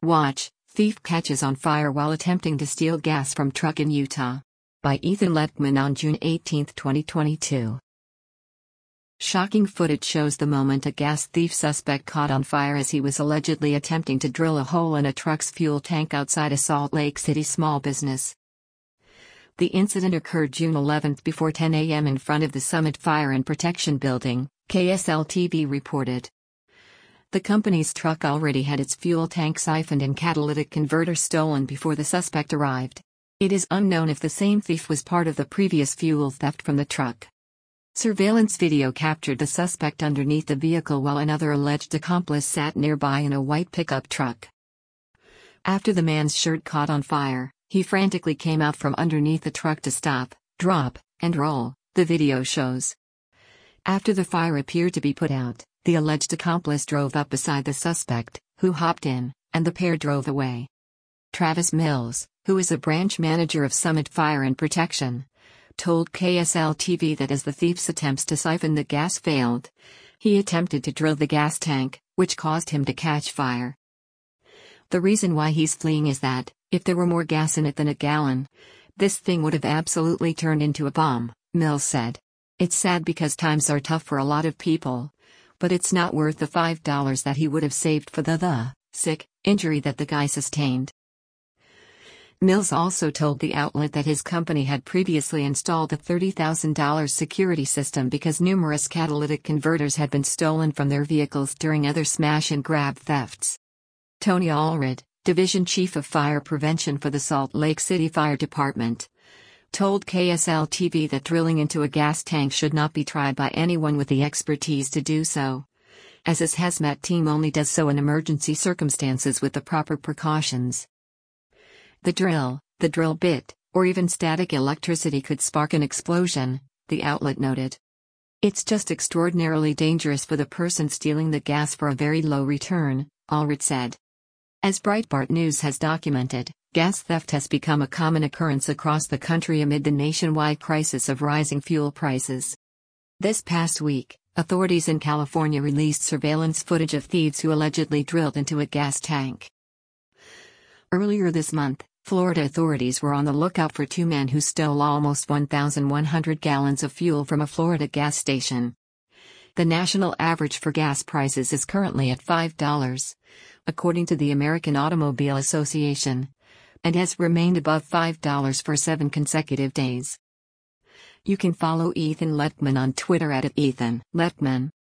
Watch, thief catches on fire while attempting to steal gas from truck in Utah. By Ethan Lettman on June 18, 2022. Shocking footage shows the moment a gas thief suspect caught on fire as he was allegedly attempting to drill a hole in a truck's fuel tank outside a Salt Lake City small business. The incident occurred June 11 before 10 a.m. in front of the Summit Fire and Protection Building, KSL-TV reported. The company's truck already had its fuel tank siphoned and catalytic converter stolen before the suspect arrived. It is unknown if the same thief was part of the previous fuel theft from the truck. Surveillance video captured the suspect underneath the vehicle while another alleged accomplice sat nearby in a white pickup truck. After the man's shirt caught on fire, he frantically came out from underneath the truck to stop, drop, and roll, the video shows. After the fire appeared to be put out, the alleged accomplice drove up beside the suspect, who hopped in, and the pair drove away. Travis Mills, who is a branch manager of Summit Fire and Protection, told KSL-TV that as the thief's attempts to siphon the gas failed, he attempted to drill the gas tank, which caused him to catch fire. The reason why he's fleeing is that, if there were more gas in it than a gallon, this thing would have absolutely turned into a bomb, Mills said. It's sad because times are tough for a lot of people, but it's not worth the $5 that he would have saved for the sick injury that the guy sustained. Mills also told the outlet that his company had previously installed a $30,000 security system because numerous catalytic converters had been stolen from their vehicles during other smash-and-grab thefts. Tony Allred, Division Chief of Fire Prevention for the Salt Lake City Fire Department, told KSL-TV that drilling into a gas tank should not be tried by anyone with the expertise to do so, as his hazmat team only does so in emergency circumstances with the proper precautions. The drill bit, or even static electricity could spark an explosion, the outlet noted. It's just extraordinarily dangerous for the person stealing the gas for a very low return, Allred said. As Breitbart News has documented, gas theft has become a common occurrence across the country amid the nationwide crisis of rising fuel prices. This past week, authorities in California released surveillance footage of thieves who allegedly drilled into a gas tank. Earlier this month, Florida authorities were on the lookout for two men who stole almost 1,100 gallons of fuel from a Florida gas station. The national average for gas prices is currently at $5, according to the American Automobile Association, and has remained above $5 for 7 consecutive days. You can follow Ethan Lettman on Twitter at @EthanLettman.